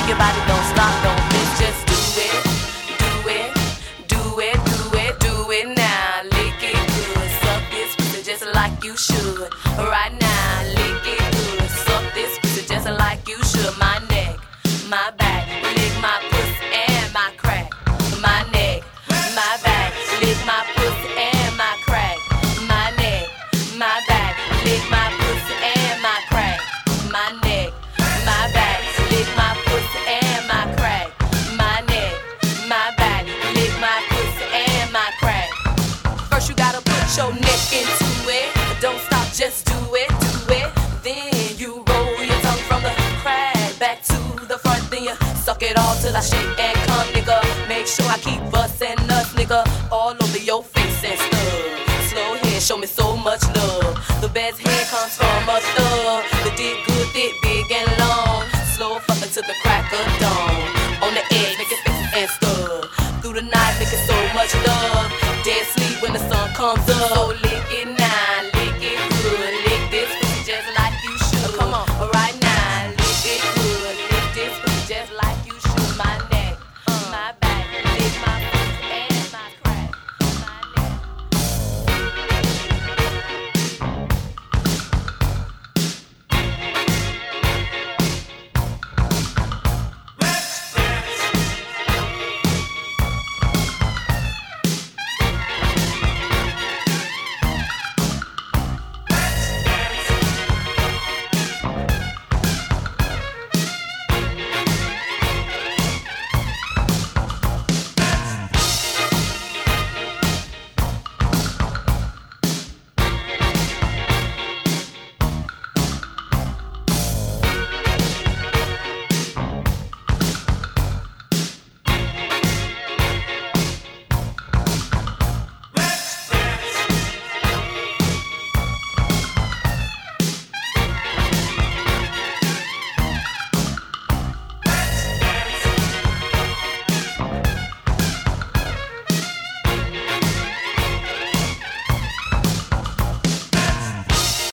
your body, don't stop, don't miss, just do it, do it, do it, do it, do it now. Lick it good, suck this pussy just like you should. Right now, lick it good, suck this pussy just like you should. My neck, my back, lick my pussy and my crack. My neck, my back, lick my pussy and my crack. My neck, my back, lick my pussy and my crack. My neck, my back, lick my pussy and my crack. My neck, my back, lick my pussy and my crack. First you gotta put your neck into it. Don't stop, just do it, do it. Then you roll your tongue from the crack back to the front. Then you suck it all till I shake and come, nigga. Make sure I keep bustin' nuts, nigga, all over your face and stuff. Slow head, show me so much love. The best head comes from a thug. The dick good, thick, big and long. Slow fuckin' to the crack of dawn. On the edge, make it face and stuff. Through the night, making so much love. Dead sleep when the sun comes up. So